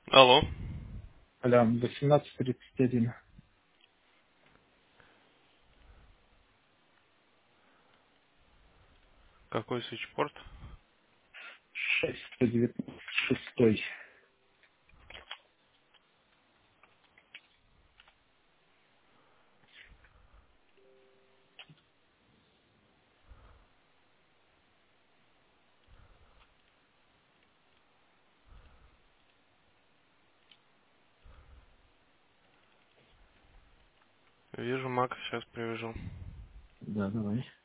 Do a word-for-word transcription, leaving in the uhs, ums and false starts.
Алло. Аля, восемнадцать тридцать один. Какой свитчпорт? шесть сто девятнадцать шестой. Вижу, Мак, сейчас привяжу. Да, давай.